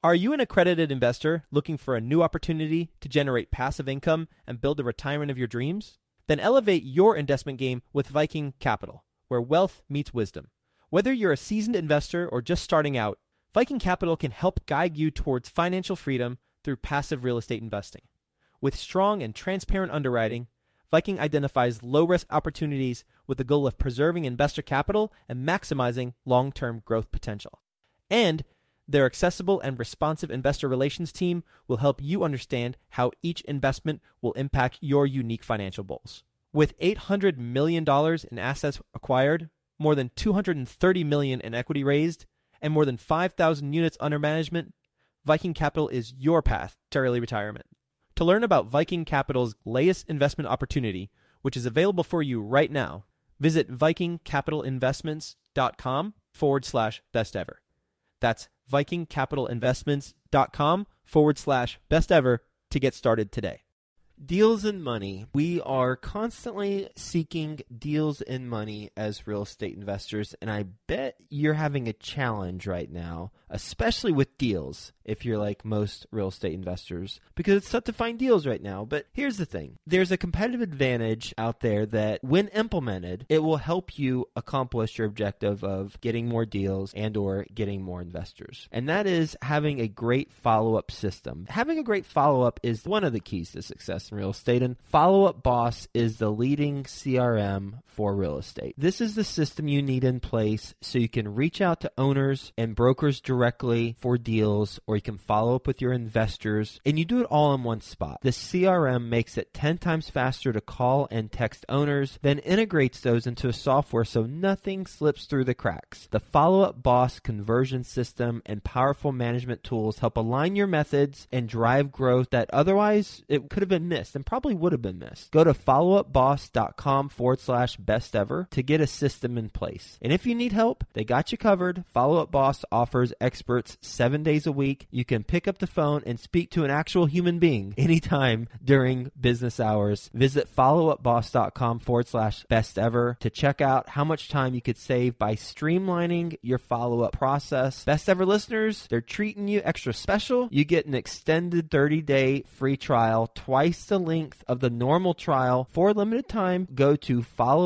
Are you an accredited investor looking for a new opportunity to generate passive income and build the retirement of your dreams? Then elevate your investment game with Viking Capital, where wealth meets wisdom. Whether you're a seasoned investor or just starting out, Viking Capital can help guide you towards financial freedom through passive real estate investing. With strong and transparent underwriting, Viking identifies low-risk opportunities with the goal of preserving investor capital and maximizing long-term growth potential. And their accessible and responsive investor relations team will help you understand how each investment will impact your unique financial goals. With $800 million in assets acquired, more than $230 million in equity raised, and more than 5,000 units under management, Viking Capital is your path to early retirement. To learn about Viking Capital's latest investment opportunity, which is available for you right now, visit vikingcapitalinvestments.com/best ever. That's vikingcapitalinvestments.com/best ever to get started today. Deals in money. We are constantly seeking deals in money as real estate investors, and I bet you're having a challenge right now, especially with deals, if you're like most real estate investors, because it's tough to find deals right now. But here's the thing. There's a competitive advantage out there that when implemented, it will help you accomplish your objective of getting more deals and or getting more investors. And that is having a great follow-up system. Having a great follow-up is one of the keys to success in real estate, and Follow Up Boss is the leading CRM for real estate. This is the system you need in place so you can reach out to owners and brokers directly for deals, or you can follow up with your investors, and you do it all in one spot. The CRM makes it 10 times faster to call and text owners, then integrates those into a software so nothing slips through the cracks. The Follow Up Boss conversion system and powerful management tools help align your methods and drive growth that otherwise it could have been missed and probably would have been missed. Go to followupboss.com/best ever to get a system in place. And if you need help, they got you covered. Follow Up Boss offers experts 7 days a week. You can pick up the phone and speak to an actual human being anytime during business hours. Visit followupboss.com/best ever to check out how much time you could save by streamlining your follow-up process. Best Ever listeners, they're treating you extra special. You get an extended 30-day free trial, twice the length of the normal trial for a limited time. Go to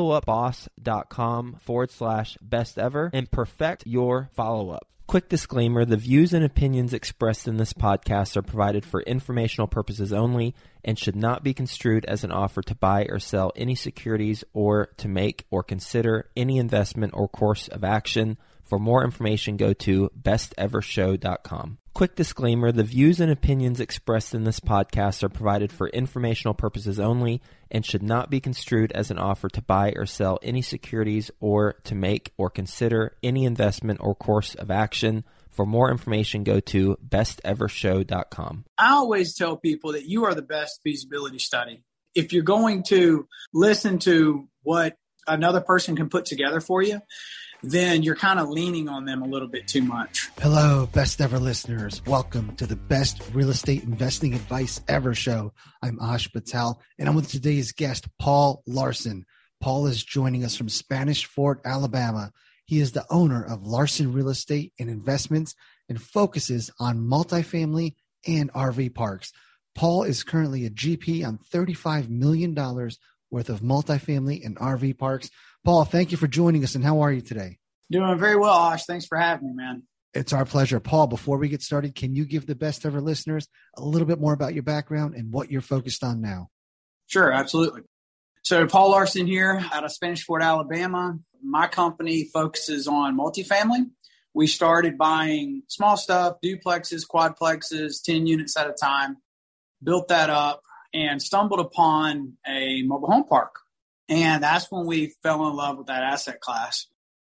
followupboss.com/best ever and perfect your follow-up. Quick disclaimer, the views and opinions expressed in this podcast are provided for informational purposes only and should not be construed as an offer to buy or sell any securities or to make or consider any investment or course of action. For more information, go to bestevershow.com. Quick disclaimer, the views and opinions expressed in this podcast are provided for informational purposes only and should not be construed as an offer to buy or sell any securities or to make or consider any investment or course of action. For more information, go to bestevershow.com. I always tell people that you are the best feasibility study. If you're going to listen to what another person can put together for you, then you're kind of leaning on them a little bit too much. Hello, Best Ever listeners. Welcome to the Best Real Estate Investing Advice Ever show. I'm Ash Patel, and I'm with today's guest, Paul Larson. Paul is joining us from Spanish Fort, Alabama. He is the owner of Larson Real Estate and Investments and focuses on multifamily and RV parks. Paul is currently a GP on $35 million worth of multifamily and RV parks. Paul, thank you for joining us, and how are you today? Doing very well, Ash. Thanks for having me, man. It's our pleasure. Paul, before we get started, can you give the Best Ever listeners a little bit more about your background and what you're focused on now? Sure, absolutely. So Paul Larson here out of Spanish Fort, Alabama. My company focuses on multifamily. We started buying small stuff, duplexes, quadplexes, 10 units at a time, built that up, and stumbled upon a mobile home park. And that's when we fell in love with that asset class.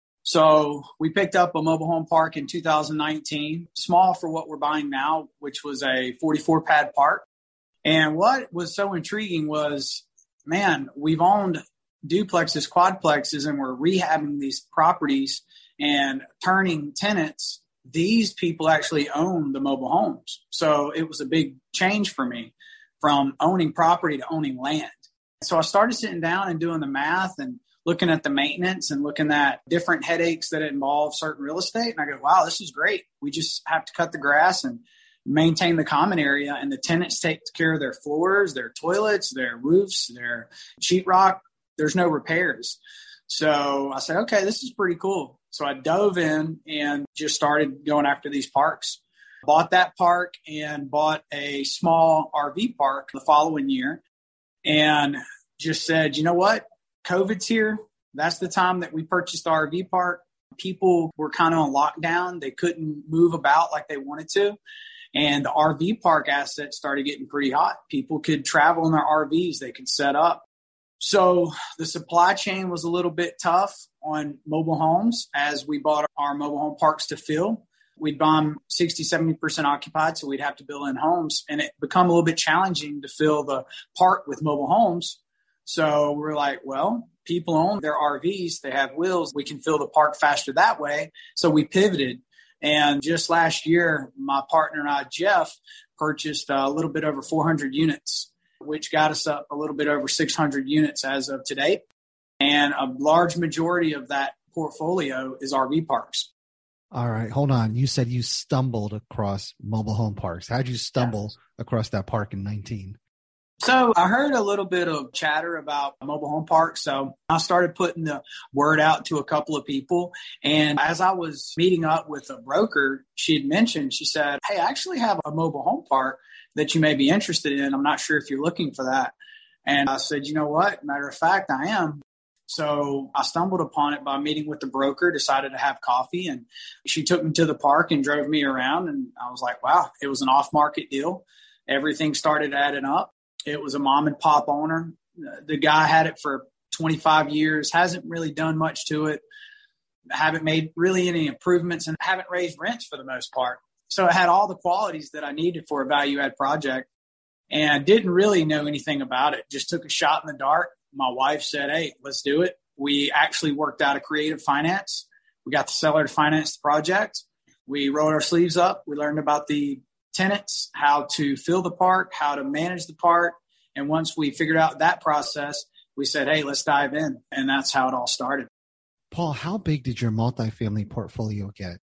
So we picked up a mobile home park in 2019, small for what we're buying now, which was a 44-pad park. And what was so intriguing was, man, we've owned duplexes, quadplexes, and we're rehabbing these properties and turning tenants. These people actually own the mobile homes. So it was a big change for me from owning property to owning land. So I started sitting down and doing the math and looking at the maintenance and looking at different headaches that involve certain real estate. And I go, wow, this is great. We just have to cut the grass and maintain the common area, and the tenants take care of their floors, their toilets, their roofs, their sheetrock. There's no repairs. So I said, okay, this is pretty cool. So I dove in and just started going after these parks. Bought that park and bought a small RV park the following year, and just said, you know what? COVID's here. That's the time that we purchased the RV park. People were kind of on lockdown. They couldn't move about like they wanted to. And the RV park assets started getting pretty hot. People could travel in their RVs. They could set up. So the supply chain was a little bit tough on mobile homes as we bought our mobile home parks to fill. We'd bomb 60, 70% occupied, so we'd have to build in homes. And it become a little bit challenging to fill the park with mobile homes. So we're like, well, people own their RVs. They have wheels. We can fill the park faster that way. So we pivoted. And just last year, my partner and I, Jeff, purchased a little bit over 400 units, which got us up a little bit over 600 units as of today. And a large majority of that portfolio is RV parks. All right, hold on. You said you stumbled across mobile home parks. How'd you stumble across that park in 19? So I heard a little bit of chatter about mobile home parks. So I started putting the word out to a couple of people. And as I was meeting up with a broker, she had mentioned, she said, hey, I actually have a mobile home park that you may be interested in. I'm not sure if you're looking for that. And I said, you know what? Matter of fact, I am. So I stumbled upon it by meeting with the broker, decided to have coffee, and she took me to the park and drove me around. And I was like, wow, it was an off-market deal. Everything started adding up. It was a mom and pop owner. The guy had it for 25 years, hasn't really done much to it, haven't made really any improvements, and haven't raised rents for the most part. So it had all the qualities that I needed for a value-add project, and didn't really know anything about it. Just took a shot in the dark. My wife said, hey, let's do it. We actually worked out a creative finance. We got the seller to finance the project. We rolled our sleeves up. We learned about the tenants, how to fill the park, how to manage the park. And once we figured out that process, we said, hey, let's dive in. And that's how it all started. Paul, how big did your multifamily portfolio get?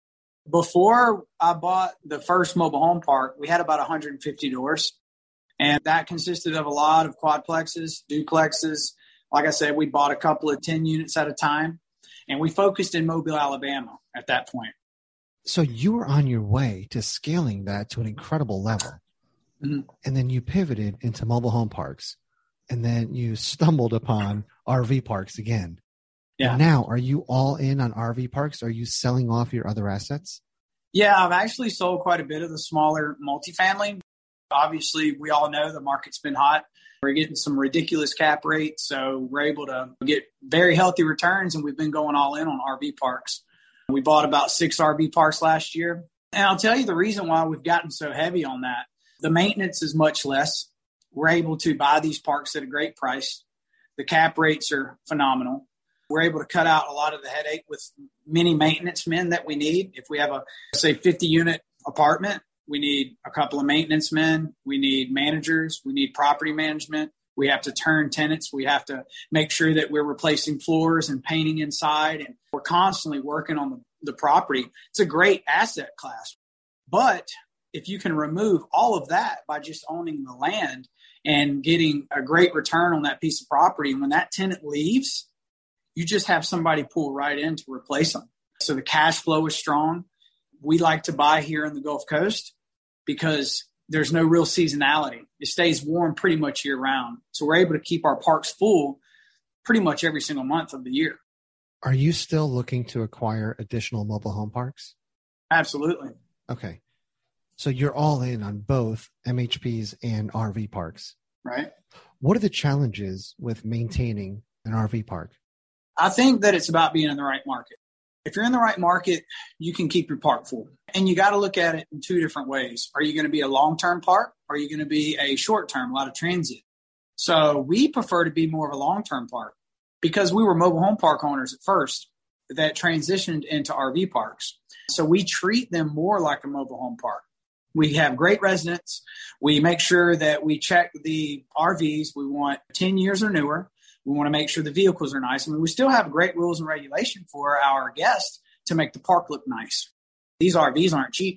Before I bought the first mobile home park, we had about 150 doors. And that consisted of a lot of quadplexes, duplexes. Like I said, we bought a couple of 10 units at a time. And we focused in Mobile, Alabama at that point. So you were on your way to scaling that to an incredible level. Mm-hmm. And then you pivoted into mobile home parks. And then you stumbled upon RV parks again. Yeah. And now, are you all in on RV parks? Are you selling off your other assets? Yeah, I've actually sold quite a bit of the smaller multifamily. Obviously, we all know the market's been hot. We're getting some ridiculous cap rates, so we're able to get very healthy returns, and we've been going all in on RV parks. We bought about 6 RV parks last year. And I'll tell you the reason why we've gotten so heavy on that. The maintenance is much less. We're able to buy these parks at a great price. The cap rates are phenomenal. We're able to cut out a lot of the headache with many maintenance men that we need. If we have a, say, 50-unit apartment, we need a couple of maintenance men. We need managers. We need property management. We have to turn tenants. We have to make sure that we're replacing floors and painting inside. And we're constantly working on the property. It's a great asset class. But if you can remove all of that by just owning the land and getting a great return on that piece of property, and when that tenant leaves, you just have somebody pull right in to replace them. So the cash flow is strong. We like to buy here in the Gulf Coast because there's no real seasonality. It stays warm pretty much year round. So we're able to keep our parks full pretty much every single month of the year. Are you still looking to acquire additional mobile home parks? Absolutely. Okay. So you're all in on both MHPs and RV parks. Right. What are the challenges with maintaining an RV park? I think that it's about being in the right market. If you're in the right market, you can keep your park full. And you got to look at it in 2 different ways. Are you going to be a long-term park? Or are you going to be a short-term, a lot of transient? So we prefer to be more of a long-term park because we were mobile home park owners at first that transitioned into RV parks. So we treat them more like a mobile home park. We have great residents. We make sure that we check the RVs. We want 10 years or newer. We want to make sure the vehicles are nice. I mean, we still have great rules and regulation for our guests to make the park look nice. These RVs aren't cheap.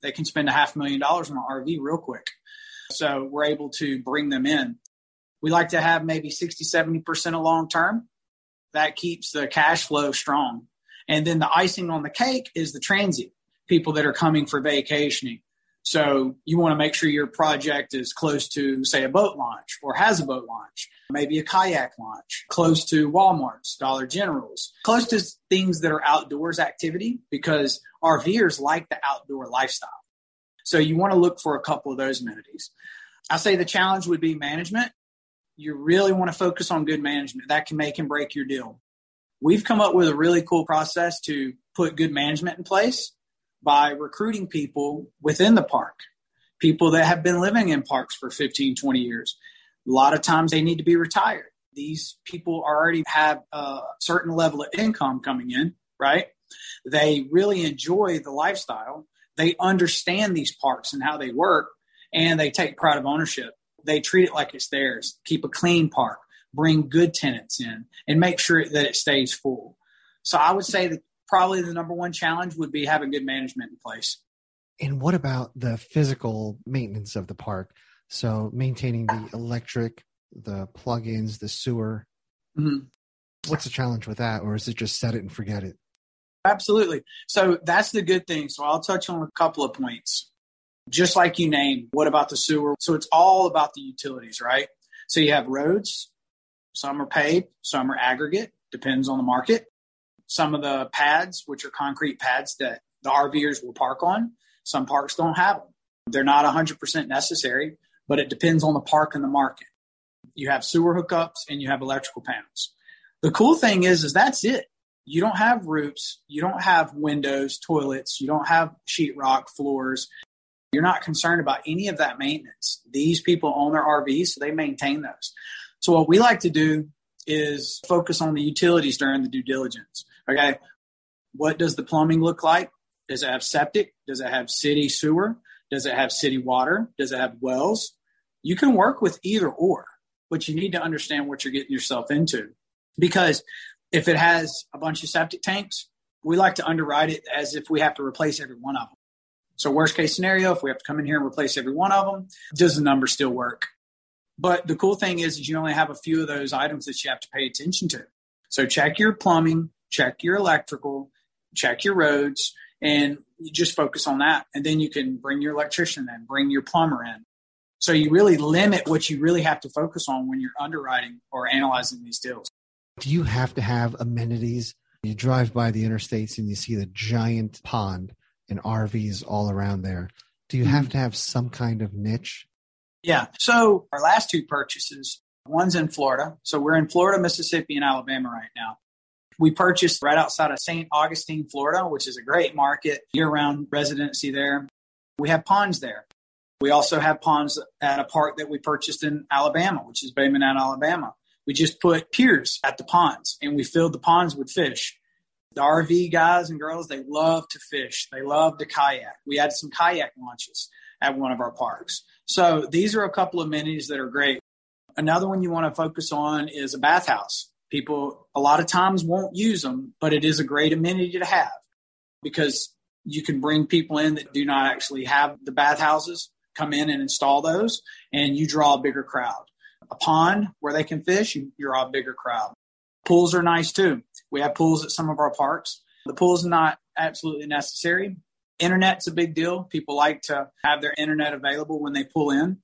They can spend $500,000 on an RV real quick. So we're able to bring them in. We like to have maybe 60, 70% of long-term. That keeps the cash flow strong. And then the icing on the cake is the transient, people that are coming for vacationing. So you want to make sure your project is close to, say, a boat launch or has a boat launch, maybe a kayak launch, close to Walmart's, Dollar General's, close to things that are outdoors activity, because RVers like the outdoor lifestyle. So you want to look for a couple of those amenities. I say the challenge would be management. You really want to focus on good management. That can make and break your deal. We've come up with a really cool process to put good management in place by recruiting people within the park, people that have been living in parks for 15, 20 years. A lot of times they need to be retired. These people already have a certain level of income coming in, right? They really enjoy the lifestyle. They understand these parks and how they work, and they take pride of ownership. They treat it like it's theirs. Keep a clean park, bring good tenants in, and make sure that it stays full. So I would say that probably the number one challenge would be having good management in place. And what about the physical maintenance of the park? So maintaining the electric, the plugins, the sewer. Mm-hmm. What's the challenge with that? Or is it just set it and forget it? Absolutely. So that's the good thing. So I'll touch on a couple of points. Just like you named, what about the sewer? So it's all about the utilities, right? So you have roads. Some are paved, some are aggregate, depends on the market. Some of the pads, which are concrete pads that the RVers will park on, some parks don't have them. They're not 100% necessary, but it depends on the park and the market. You have sewer hookups and you have electrical panels. The cool thing is that's it. You don't have roofs. You don't have windows, toilets. You don't have sheetrock floors. You're not concerned about any of that maintenance. These people own their RVs, so they maintain those. So what we like to do is focus on the utilities during the due diligence. Okay, what does the plumbing look like? Does it have septic? Does it have city sewer? Does it have city water? Does it have wells? You can work with either or, but you need to understand what you're getting yourself into. Because if it has a bunch of septic tanks, we like to underwrite it as if we have to replace every one of them. So worst case scenario, if we have to come in here and replace every one of them, does the number still work? But the cool thing is you only have a few of those items that you have to pay attention to. So check your plumbing, check your electrical, check your roads, and you just focus on that. And then you can bring your electrician in, bring your plumber in. So you really limit what you really have to focus on when you're underwriting or analyzing these deals. Do you have to have amenities? You drive by the interstates and you see the giant pond and RVs all around there. Do you have to have some kind of niche? Yeah. So our last two purchases, one's in Florida. So we're in Florida, Mississippi, and Alabama right now. We purchased right outside of St. Augustine, Florida, which is a great market, year-round residency there. We have ponds there. We also have ponds at a park that we purchased in Alabama, which is Bay Minette, Alabama. We just put piers at the ponds, and we filled the ponds with fish. The RV guys and girls, they love to fish. They love to kayak. We had some kayak launches at one of our parks. So these are a couple of amenities that are great. Another one you want to focus on is a bathhouse. People a lot of times won't use them, but it is a great amenity to have because you can bring people in that do not actually have the bathhouses, come in and install those, and you draw a bigger crowd. A pond where they can fish, you draw a bigger crowd. Pools are nice too. We have pools at some of our parks. The pool's not absolutely necessary. Internet's a big deal. People like to have their internet available when they pull in.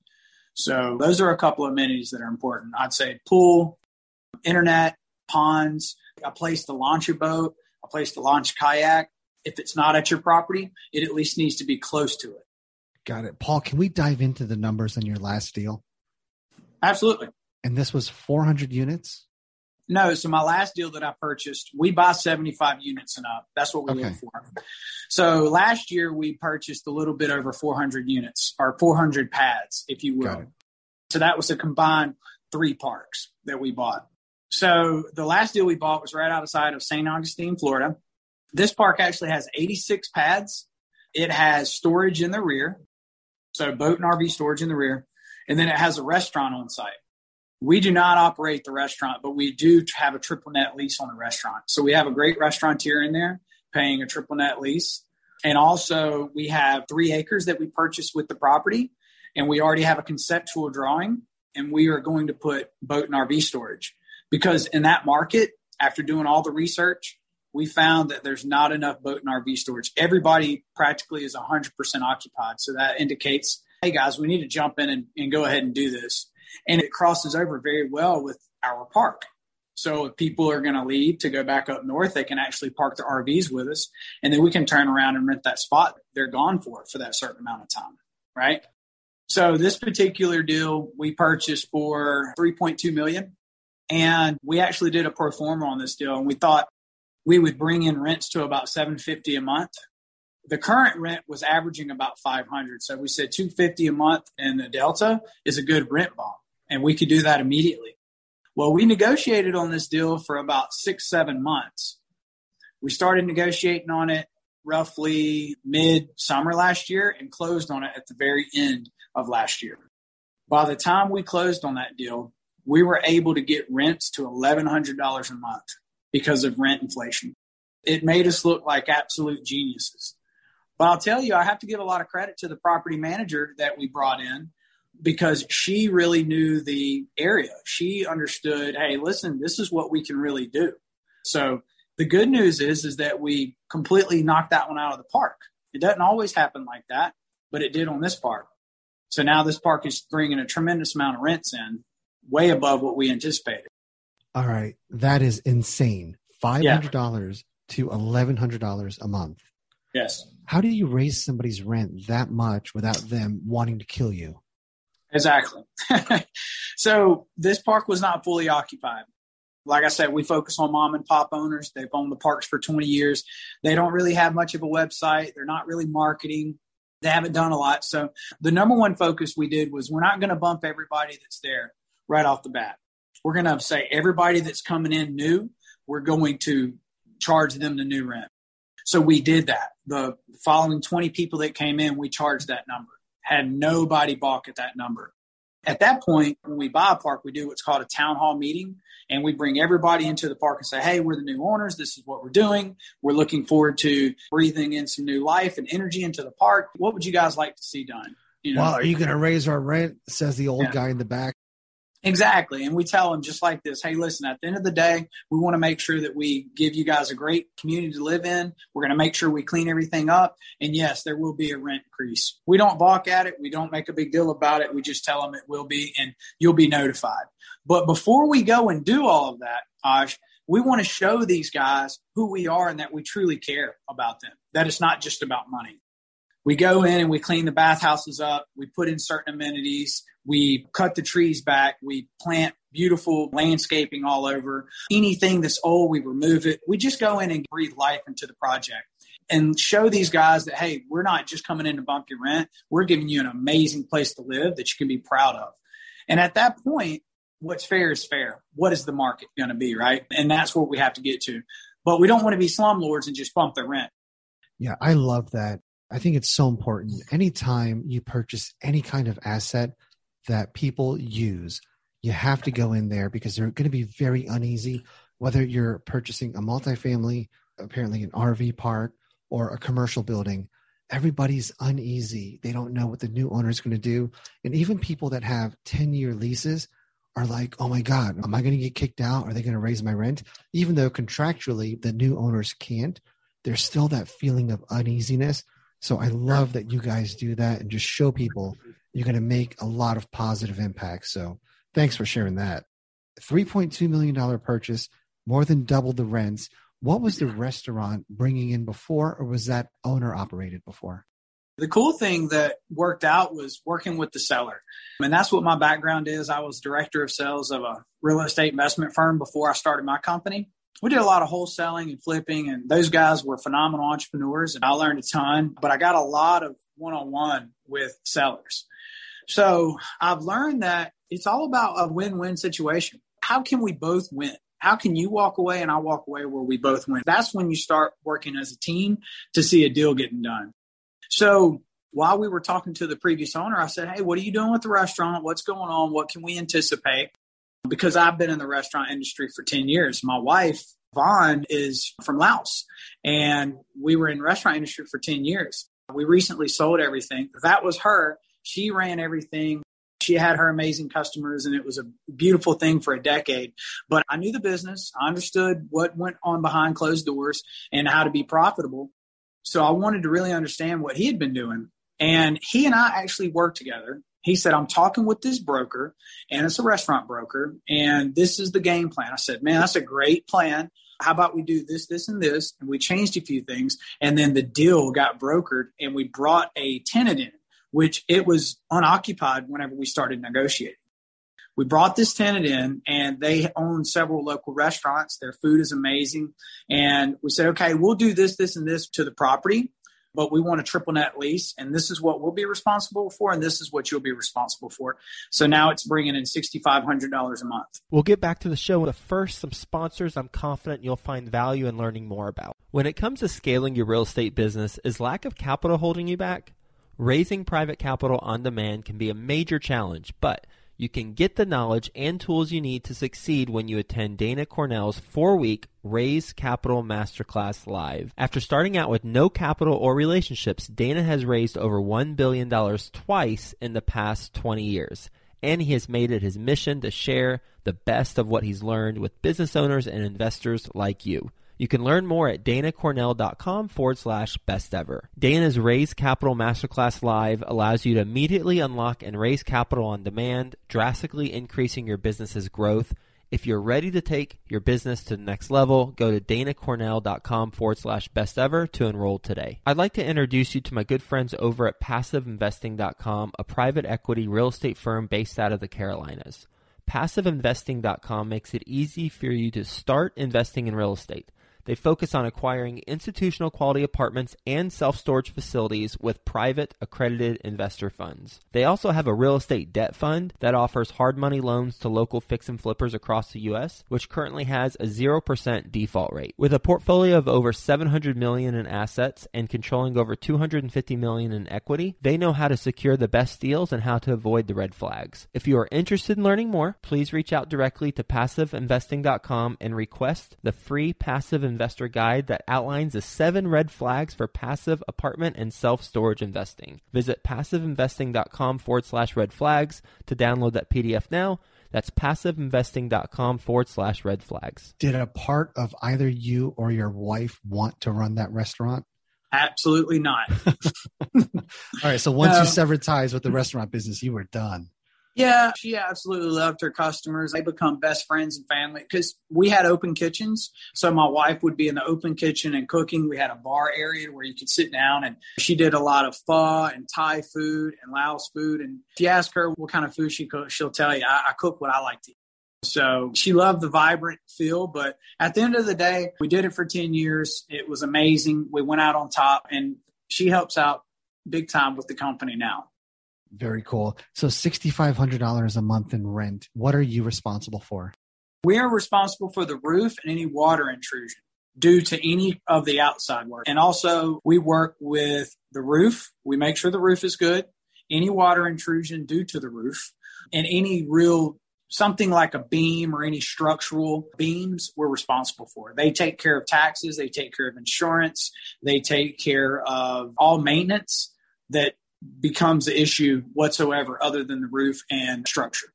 So those are a couple of amenities that are important. I'd say pool, internet, ponds, a place to launch your boat, a place to launch kayak. If it's not at your property, it at least needs to be close to it. Got it. Paul, can we dive into the numbers on your last deal? Absolutely. And this was 400 units? No, so my last deal that I purchased, we buy 75 units and up. That's what we look for. So last year we purchased a little bit over 400 units or 400 pads, if you will. So that was a combined 3 parks that we bought. So the last deal we bought was right outside of St. Augustine, Florida. This park actually has 86 pads. It has storage in the rear. So boat and RV storage in the rear. And then it has a restaurant on site. We do not operate the restaurant, but we do have a triple net lease on the restaurant. So we have a great restaurateur in there paying a triple net lease. And also we have 3 acres that we purchased with the property, and we already have a conceptual drawing, and we are going to put boat and RV storage, because in that market, after doing all the research, we found that there's not enough boat and RV storage. Everybody practically is 100% occupied. So that indicates, hey guys, we need to jump in and go ahead and do this. And it crosses over very well with our park. So if people are going to leave to go back up north, they can actually park their RVs with us, and then we can turn around and rent that spot. They're gone for that certain amount of time, right? So this particular deal we purchased for $3.2 million, and we actually did a pro forma on this deal, and we thought we would bring in rents to about $750 a month. The current rent was averaging about $500, so we said $250 a month in the Delta is a good rent bump, and we could do that immediately. Well, we negotiated on this deal for about 6-7 months. We started negotiating on it roughly mid-summer last year and closed on it at the very end of last year. By the time we closed on that deal, we were able to get rents to $1,100 a month because of rent inflation. It made us look like absolute geniuses. But I'll tell you, I have to give a lot of credit to the property manager that we brought in, because she really knew the area. She understood, hey, listen, this is what we can really do. So the good news is that we completely knocked that one out of the park. It doesn't always happen like that, but it did on this park. So now this park is bringing a tremendous amount of rents in, way above what we anticipated. All right. That is insane. $500 to $1,100 a month. Yes. How do you raise somebody's rent that much without them wanting to kill you? Exactly. So this park was not fully occupied. Like I said, we focus on mom and pop owners. They've owned the parks for 20 years. They don't really have much of a website. They're not really marketing. They haven't done a lot. So the number one focus we did was, we're not going to bump everybody that's there right off the bat. We're going to say everybody that's coming in new, we're going to charge them the new rent. So we did that. The following 20 people that came in, we charged that number. Had nobody balk at that number. At that point, when we buy a park, we do what's called a town hall meeting, and we bring everybody into the park and say, hey, we're the new owners. This is what we're doing. We're looking forward to breathing in some new life and energy into the park. What would you guys like to see done? You know? Well, are you going to raise our rent? Says the old guy in the back. Exactly. And we tell them just like this, hey, listen, at the end of the day, we want to make sure that we give you guys a great community to live in. We're going to make sure we clean everything up. And yes, there will be a rent increase. We don't balk at it. We don't make a big deal about it. We just tell them it will be, and you'll be notified. But before we go and do all of that, Ash, we want to show these guys who we are and that we truly care about them, that it's not just about money. We go in and we clean the bathhouses up. We put in certain amenities. We cut the trees back. We plant beautiful landscaping all over. Anything that's old, we remove it. We just go in and breathe life into the project and show these guys that, hey, we're not just coming in to bump your rent. We're giving you an amazing place to live that you can be proud of. And at that point, what's fair is fair. What is the market going to be, right? And that's what we have to get to. But we don't want to be slumlords and just bump the rent. Yeah, I love that. I think it's so important. Anytime you purchase any kind of asset that people use, you have to go in there, because they're going to be very uneasy, whether you're purchasing a multifamily, apparently an RV park, or a commercial building. Everybody's uneasy. They don't know what the new owner is going to do. And even people that have 10-year leases are like, oh my God, am I going to get kicked out? Are they going to raise my rent? Even though contractually the new owners can't, there's still that feeling of uneasiness. So I love that you guys do that and just show people you're going to make a lot of positive impact. So thanks for sharing that. $3.2 million purchase, more than double the rents. What was the restaurant bringing in before, or was that owner operated before? The cool thing that worked out was working with the seller. And that's what my background is. I was director of sales of a real estate investment firm before I started my company. We did a lot of wholesaling and flipping, and those guys were phenomenal entrepreneurs, and I learned a ton, but I got a lot of one-on-one with sellers. So I've learned that it's all about a win-win situation. How can we both win? How can you walk away and I walk away where we both win? That's when you start working as a team to see a deal getting done. So while we were talking to the previous owner, I said, hey, what are you doing with the restaurant? What's going on? What can we anticipate? Because I've been in the restaurant industry for 10 years. My wife Vaughn is from Laos, and we were in the restaurant industry for 10 years. We recently sold everything. That was her. She ran everything. She had her amazing customers, and it was a beautiful thing for a decade. But I knew the business. I understood what went on behind closed doors and how to be profitable. So I wanted to really understand what he had been doing. And he and I actually worked together. He said, I'm talking with this broker, and it's a restaurant broker, and this is the game plan. I said, man, that's a great plan. How about we do this, this, and this? And we changed a few things. And then the deal got brokered, and we brought a tenant in, which it was unoccupied whenever we started negotiating. We brought this tenant in, and they own several local restaurants. Their food is amazing. And we said, okay, we'll do this, this, and this to the property, but we want a triple net lease, and this is what we'll be responsible for, and this is what you'll be responsible for. So now it's bringing in $6,500 a month. We'll get back to the show, but first, some sponsors I'm confident you'll find value in learning more about. When it comes to scaling your real estate business, is lack of capital holding you back? Raising private capital on demand can be a major challenge, but you can get the knowledge and tools you need to succeed when you attend Dana Cornell's 4-week Raise Capital Masterclass Live. After starting out with no capital or relationships, Dana has raised over $1 billion twice in the past 20 years, and he has made it his mission to share the best of what he's learned with business owners and investors like you. You can learn more at danacornell.com/best ever. Dana's Raise Capital Masterclass Live allows you to immediately unlock and raise capital on demand, drastically increasing your business's growth. If you're ready to take your business to the next level, go to danacornell.com/best ever to enroll today. I'd like to introduce you to my good friends over at PassiveInvesting.com, a private equity real estate firm based out of the Carolinas. PassiveInvesting.com makes it easy for you to start investing in real estate. They focus on acquiring institutional quality apartments and self-storage facilities with private accredited investor funds. They also have a real estate debt fund that offers hard money loans to local fix and flippers across the U.S., which currently has a 0% default rate. With a portfolio of over $700 million in assets and controlling over $250 million in equity, they know how to secure the best deals and how to avoid the red flags. If you are interested in learning more, please reach out directly to PassiveInvesting.com and request the free Passive Investor Guide that outlines the 7 red flags for passive apartment and self-storage investing. Visit PassiveInvesting.com/red flags to download that PDF now. That's PassiveInvesting.com/red flags. Did a part of either you or your wife want to run that restaurant? Absolutely not. All right. So once you severed ties with the restaurant business, you were done. Yeah, she absolutely loved her customers. They become best friends and family because we had open kitchens. So my wife would be in the open kitchen and cooking. We had a bar area where you could sit down, and she did a lot of pho and Thai food and Laos food. And if you ask her what kind of food she cooks, she'll tell you, I cook what I like to eat. So she loved the vibrant feel. But at the end of the day, we did it for 10 years. It was amazing. We went out on top, and she helps out big time with the company now. Very cool. So $6,500 a month in rent. What are you responsible for? We are responsible for the roof and any water intrusion due to any of the outside work. And also we work with the roof. We make sure the roof is good. Any water intrusion due to the roof and any real something like a beam or any structural beams we're responsible for. They take care of taxes. They take care of insurance. They take care of all maintenance that becomes the issue whatsoever other than the roof and structure.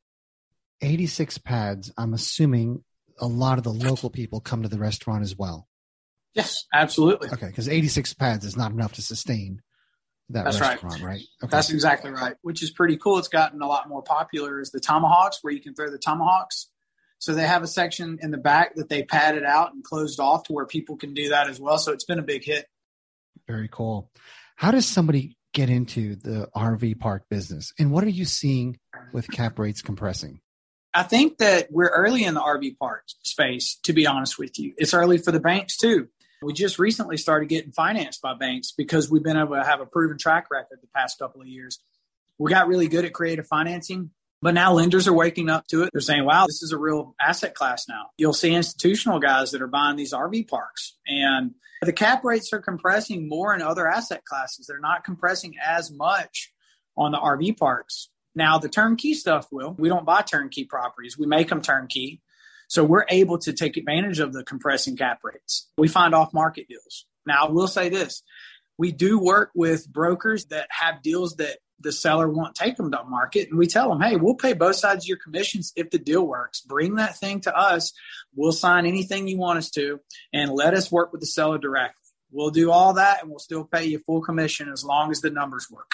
86 pads. I'm assuming a lot of the local people come to the restaurant as well. Yes, absolutely. Okay, because 86 pads is not enough to sustain that restaurant, right? Okay. That's exactly right, which is pretty cool. It's gotten a lot more popular is the tomahawks, where you can throw the tomahawks. So they have a section in the back that they padded out and closed off to where people can do that as well. So it's been a big hit. Very cool. How does somebody get into the RV park business? And what are you seeing with cap rates compressing? I think that we're early in the RV park space, to be honest with you. It's early for the banks too. We just recently started getting financed by banks because we've been able to have a proven track record the past couple of years. We got really good at creative financing, but now lenders are waking up to it. They're saying, wow, this is a real asset class now. You'll see institutional guys that are buying these RV parks, and the cap rates are compressing more in other asset classes. They're not compressing as much on the RV parks. Now, the turnkey stuff will. We don't buy turnkey properties. We make them turnkey. So we're able to take advantage of the compressing cap rates. We find off-market deals. Now, I will say this. We do work with brokers that have deals that the seller won't take them to market. And we tell them, hey, we'll pay both sides of your commissions if the deal works. Bring that thing to us. We'll sign anything you want us to and let us work with the seller directly. We'll do all that and we'll still pay you full commission as long as the numbers work.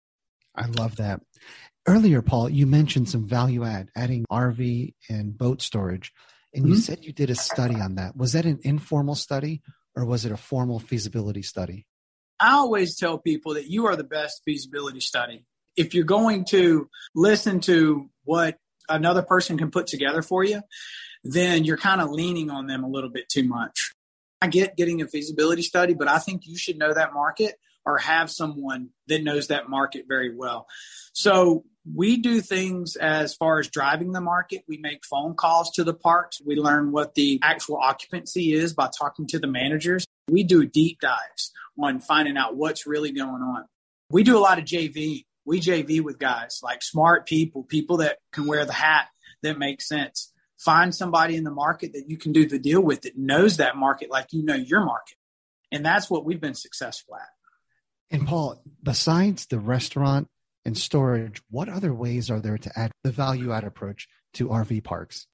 I love that. Earlier, Paul, you mentioned some value add, adding RV and boat storage. And you said you did a study on that. Was that an informal study or was it a formal feasibility study? I always tell people that you are the best feasibility study. If you're going to listen to what another person can put together for you, then you're kind of leaning on them a little bit too much. I get getting a feasibility study, but I think you should know that market or have someone that knows that market very well. So we do things as far as driving the market. We make phone calls to the parks. We learn what the actual occupancy is by talking to the managers. We do deep dives on finding out what's really going on. We do a lot of JV. We JV with guys like smart people that can wear the hat that makes sense. Find somebody in the market that you can do the deal with that knows that market like you know your market. And that's what we've been successful at. And Paul, besides the restaurant and storage, what other ways are there to add the value add approach to RV parks?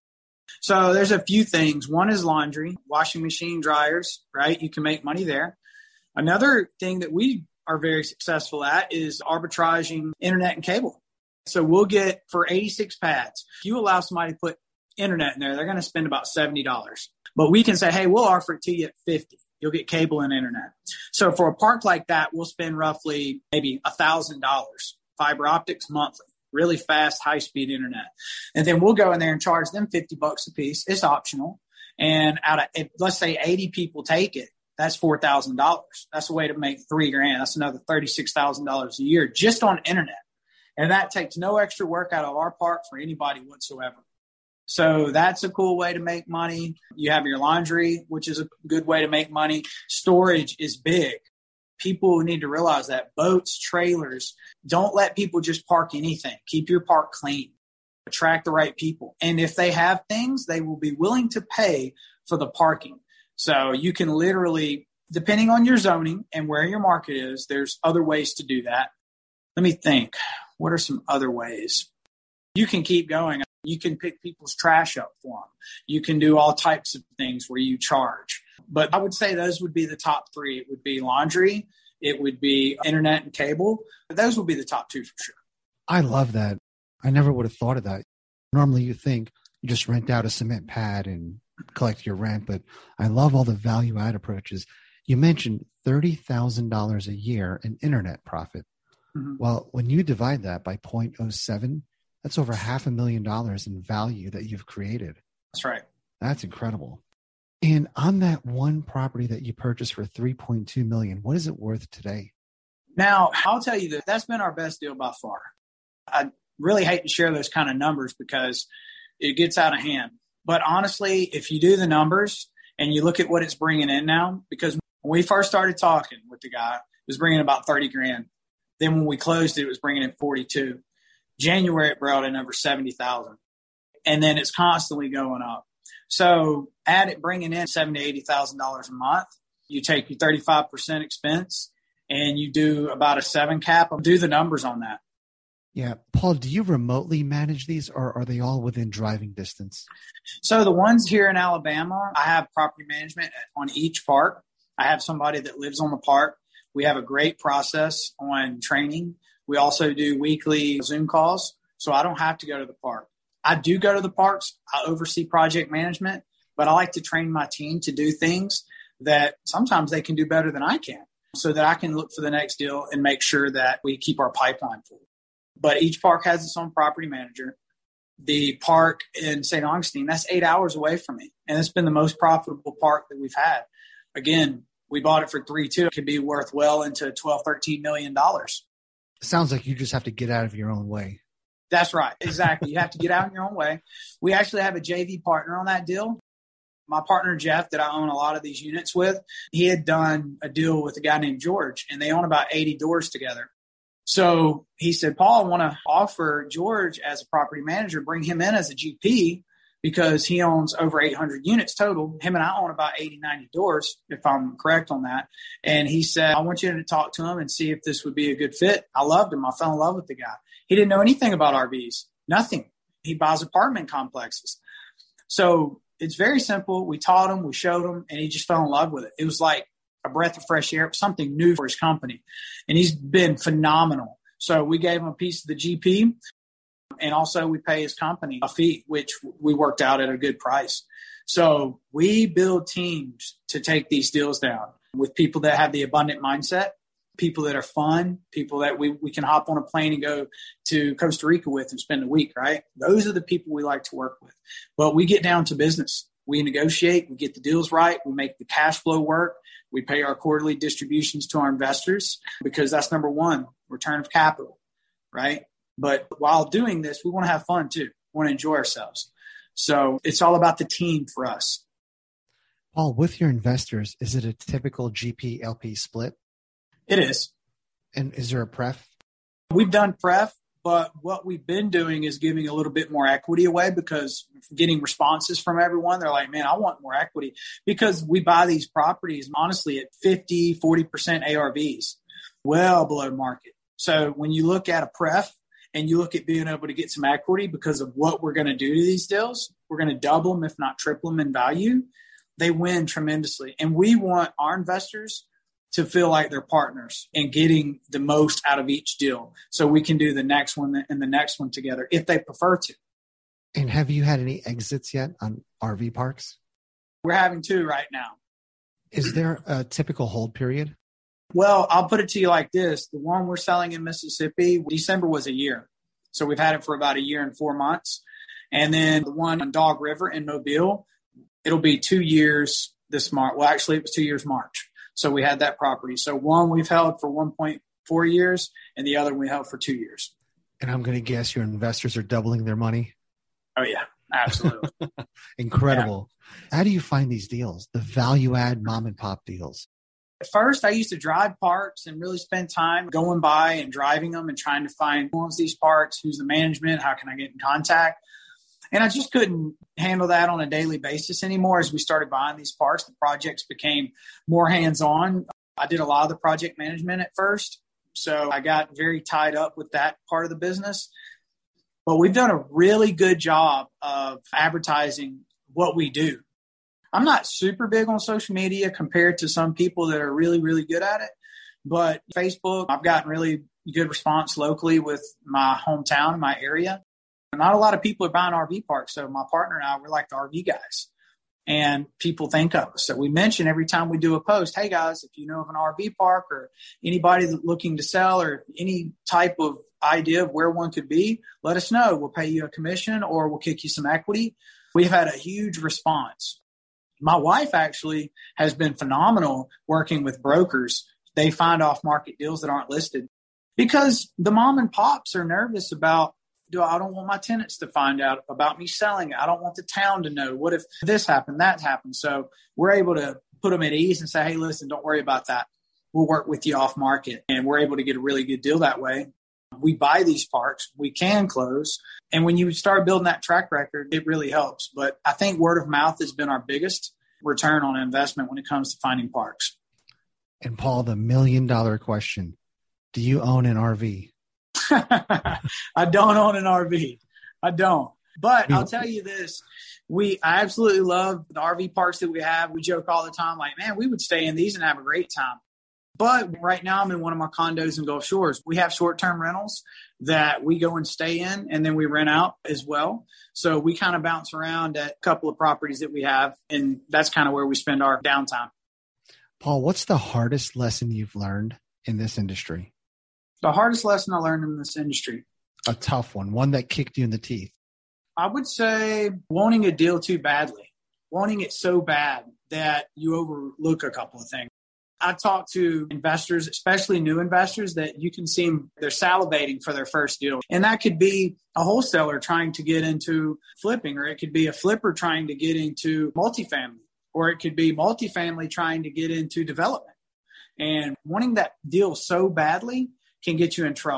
So there's a few things. One is laundry, washing machine, dryers, right? You can make money there. Another thing that we are very successful at is arbitraging internet and cable. So we'll get for 86 pads. If you allow somebody to put internet in there, they're going to spend about $70. But we can say, hey, we'll offer it to you at $50. You'll get cable and internet. So for a park like that, we'll spend roughly maybe $1,000 fiber optics monthly, really fast, high-speed internet. And then we'll go in there and charge them $50 a piece. It's optional. And out of, let's say 80 people take it, that's $4,000. That's a way to make $3,000. That's another $36,000 a year just on internet. And that takes no extra work out of our park for anybody whatsoever. So that's a cool way to make money. You have your laundry, which is a good way to make money. Storage is big. People need to realize that. Boats, trailers, don't let people just park anything. Keep your park clean. Attract the right people. And if they have things, they will be willing to pay for the parking. So you can literally, depending on your zoning and where your market is, there's other ways to do that. Let me think. What are some other ways? You can keep going. You can pick people's trash up for them. You can do all types of things where you charge. But I would say those would be the top three. It would be laundry. It would be internet and cable. Those would be the top two for sure. I love that. I never would have thought of that. Normally you think you just rent out a cement pad and collect your rent, but I love all the value add approaches. You mentioned $30,000 a year in internet profit. Mm-hmm. Well, when you divide that by 0.07, that's over $500,000 in value that you've created. That's right. That's incredible. And on that one property that you purchased for $3.2 million, what is it worth today? Now, I'll tell you that that's been our best deal by far. I really hate to share those kind of numbers because it gets out of hand. But honestly, if you do the numbers and you look at what it's bringing in now, because when we first started talking with the guy, it was bringing about $30,000. Then when we closed it was bringing in 42. January, it brought in over 70,000. And then it's constantly going up. So add it bringing in $70,000 to $80,000 a month. You take your 35% expense and you do about a 7 cap. Do the numbers on that. Yeah. Paul, do you remotely manage these or are they all within driving distance? So the ones here in Alabama, I have property management on each park. I have somebody that lives on the park. We have a great process on training. We also do weekly Zoom calls, so I don't have to go to the park. I do go to the parks. I oversee project management, but I like to train my team to do things that sometimes they can do better than I can so that I can look for the next deal and make sure that we keep our pipeline full. But each park has its own property manager. The park in St. Augustine, that's 8 hours away from me, and it's been the most profitable park that we've had. Again, we bought it for $3.2 million. It could be worth well into $12, $13 million. Sounds like you just have to get out of your own way. That's right. Exactly. You have to get out in your own way. We actually have a JV partner on that deal. My partner, Jeff, that I own a lot of these units with, he had done a deal with a guy named George, and they own about 80 doors together. So he said, Paul, I want to offer George as a property manager, bring him in as a GP because he owns over 800 units total. Him and I own about 80, 90 doors, if I'm correct on that. And he said, I want you to talk to him and see if this would be a good fit. I loved him. I fell in love with the guy. He didn't know anything about RVs, nothing. He buys apartment complexes. So it's very simple. We taught him, we showed him, and he just fell in love with it. It was like a breath of fresh air, something new for his company. And he's been phenomenal. So we gave him a piece of the GP, and also we pay his company a fee, which we worked out at a good price. So we build teams to take these deals down with people that have the abundant mindset, people that are fun, people that we can hop on a plane and go to Costa Rica with and spend a week, right? Those are the people we like to work with. But we get down to business. We negotiate, we get the deals right, we make the cash flow work, we pay our quarterly distributions to our investors, because that's number one, return of capital, right? But while doing this, we want to have fun too. We want to enjoy ourselves. So it's all about the team for us. Paul, with your investors, is it a typical GP LP split? It is. And is there a pref? We've done pref, but what we've been doing is giving a little bit more equity away, because getting responses from everyone, they're like, man, I want more equity, because we buy these properties, honestly, at 50, 40% ARVs, well below market. So when you look at a pref and you look at being able to get some equity because of what we're going to do to these deals, we're going to double them, if not triple them in value. They win tremendously. And we want our investors to feel like they're partners and getting the most out of each deal, so we can do the next one and the next one together if they prefer to. And have you had any exits yet on RV parks? We're having 2 right now. Is there a typical hold period? Well, I'll put it to you like this. The one we're selling in Mississippi, December was a year. So we've had it for about a year and 4 months. And then the one on Dog River in Mobile, it'll be 2 years this March. Well, actually, it was 2 years March. So we had that property. So one we've held for 1.4 years, and the other we held for 2 years. And I'm going to guess your investors are doubling their money. Oh, yeah, absolutely. Incredible. Yeah. How do you find these deals, the value add mom and pop deals? At first, I used to drive parks and really spend time going by and driving them and trying to find who owns these parks, who's the management, how can I get in contact. And I just couldn't handle that on a daily basis anymore. As we started buying these parks, the projects became more hands-on. I did a lot of the project management at first, so I got very tied up with that part of the business. But we've done a really good job of advertising what we do. I'm not super big on social media compared to some people that are really, really good at it. But Facebook, I've gotten really good response locally with my hometown, my area. Not a lot of people are buying RV parks. So my partner and I, we're like the RV guys. And people think of us. So we mention every time we do a post, hey guys, if you know of an RV park or anybody that's looking to sell or any type of idea of where one could be, let us know. We'll pay you a commission or we'll kick you some equity. We've had a huge response. My wife actually has been phenomenal working with brokers. They find off-market deals that aren't listed because the mom and pops are nervous about, I don't want my tenants to find out about me selling it. I don't want the town to know. What if this happened, that happened? So we're able to put them at ease and say, hey, listen, don't worry about that. We'll work with you off market. And we're able to get a really good deal that way. We buy these parks. We can close. And when you start building that track record, it really helps. But I think word of mouth has been our biggest return on investment when it comes to finding parks. And Paul, the $1 million question, do you own an RV? I don't own an RV. I don't. But I'll tell you this. I absolutely love the RV parks that we have. We joke all the time like, man, we would stay in these and have a great time. But right now I'm in one of my condos in Gulf Shores. We have short-term rentals that we go and stay in, and then we rent out as well. So we kind of bounce around at a couple of properties that we have, and that's kind of where we spend our downtime. Paul, what's the hardest lesson you've learned in this industry? The hardest lesson I learned in this industry. A tough one that kicked you in the teeth. I would say wanting a deal too badly, wanting it so bad that you overlook a couple of things. I talk to investors, especially new investors, that you can see them, they're salivating for their first deal. And that could be a wholesaler trying to get into flipping, or it could be a flipper trying to get into multifamily, or it could be multifamily trying to get into development. And wanting that deal so badly can get you in trouble.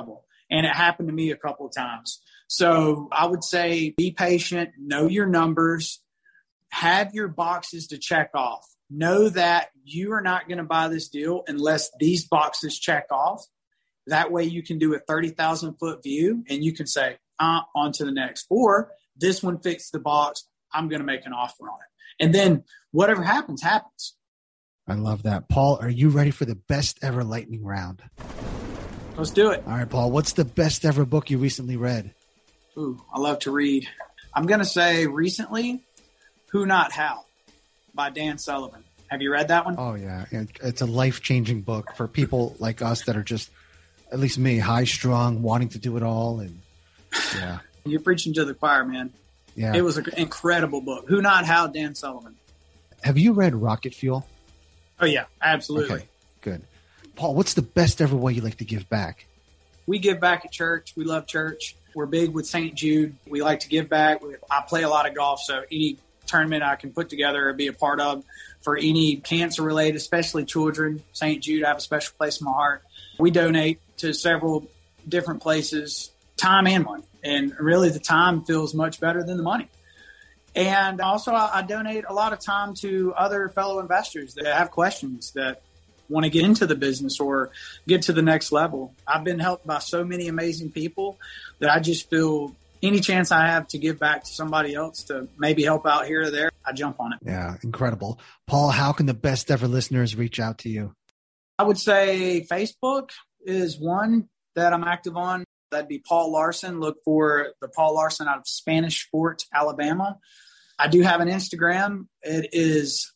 And it happened to me a couple of times. So I would say be patient, know your numbers, have your boxes to check off. Know that you are not going to buy this deal unless these boxes check off. That way you can do a 30,000 foot view and you can say, on to the next. Or this one fits the box. I'm going to make an offer on it. And then whatever happens, happens. I love that. Paul, are you ready for the best ever lightning round? Let's do it. All right, Paul, what's the best ever book you recently read? Ooh, I love to read. I'm going to say recently, Who Not How by Dan Sullivan. Have you read that one? Oh, yeah. It's a life-changing book for people like us that are just, at least me, high-strung, wanting to do it all. And yeah. You're preaching to the choir, man. Yeah. It was an incredible book. Who Not How, Dan Sullivan. Have you read Rocket Fuel? Oh, yeah, absolutely. Okay, good. Paul, what's the best ever way you like to give back? We give back at church. We love church. We're big with St. Jude. We like to give back. I play a lot of golf, so any tournament I can put together or be a part of for any cancer-related, especially children, St. Jude, I have a special place in my heart. We donate to several different places, time and money. And really the time feels much better than the money. And also I donate a lot of time to other fellow investors that have questions that want to get into the business or get to the next level. I've been helped by so many amazing people that I just feel any chance I have to give back to somebody else to maybe help out here or there, I jump on it. Yeah, incredible. Paul, how can the best ever listeners reach out to you? I would say Facebook is one that I'm active on. That'd be Paul Larson. Look for the Paul Larson out of Spanish Fort, Alabama. I do have an Instagram. It is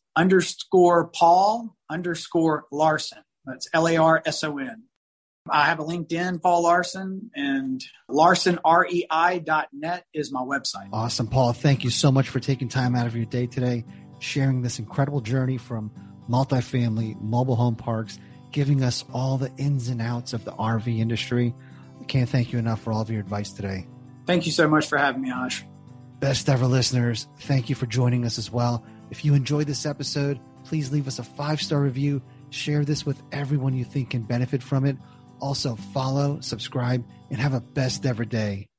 _Paul_Larson. That's LARSON. I have a LinkedIn, Paul Larson, and LarsonREI.net is my website. Awesome, Paul. Thank you so much for taking time out of your day today, sharing this incredible journey from multifamily, mobile home parks, giving us all the ins and outs of the RV industry. I can't thank you enough for all of your advice today. Thank you so much for having me, Ash. Best ever listeners, thank you for joining us as well. If you enjoyed this episode, please leave us a 5-star review. Share this with everyone you think can benefit from it. Also, follow, subscribe, and have a best ever day.